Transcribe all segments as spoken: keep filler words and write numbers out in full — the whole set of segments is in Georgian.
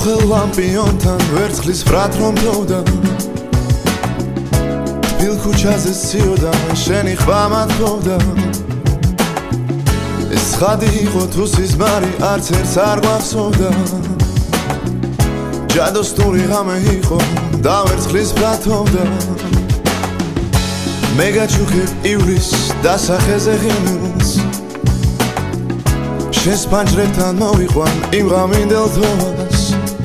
ხელ ლამპიონთან ვერცხლის ბრად რომ თოვდა თბილ ქუჩაზე სიოდა შენი ხვა მათქოვდა ეს ხადი იყო თუ სიზმარი არც ერთს არ გვახსოვდა ჯადოსნური ღამე იყო და ვერცხლის ბრად თოვდა მე გაჩუქებ ივრის დასახეზე ღიმილს შენს პანჯრებთან მოვიყვან იმ ღამინდელ თოვას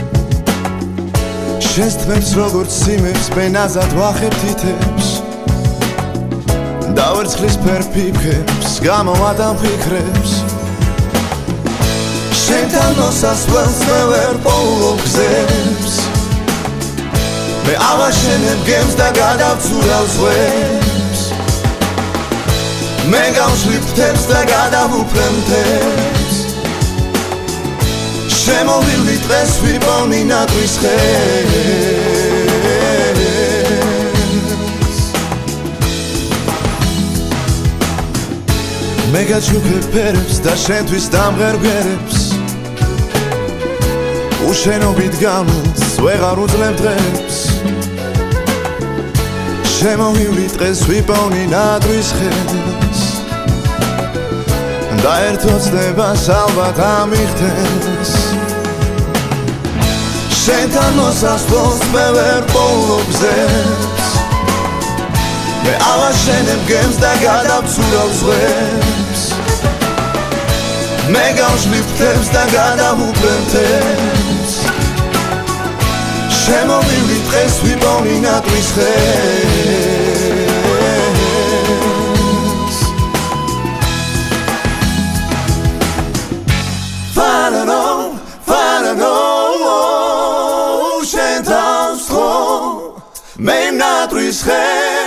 შენს თმებს როგორც სიმებს პენაზად ვახებ თითებს და ვერცხლის ფერფიფქებს გამოვადამ ფიქრებს შენთან მოსასვლელს მე ვერ პოულობ გზებს მე ავაშენებ გემს და გადავცურავ ზღვებს მე გავშლი ფრთებს და გადავუფრებ მთებს შემოვილი დღეს ვიპოვნი ნატრის ხეს მე გაჩუქებ ფერებს და შენთვის დამღერ ბგერებს უშენობით გამოს ვეღარ უძლებ დღებს შემოვილი დღეს ვიპოვნი ნატრის ხეს და ერთ ოცნებას ალბათ ამიხდენს შენთან მოსასვლელს მე ვერ პოულობ გზებს მე ავაშენებ გემს და გადავცურავ ზღვებს მე გავშლი ფრთებს და გადავუფრებ მთებს შემოვილი დღეს ვიპოვნი ნატრის ხეს Fano, fano, შენთან ვსხო მე ნატრის ხეს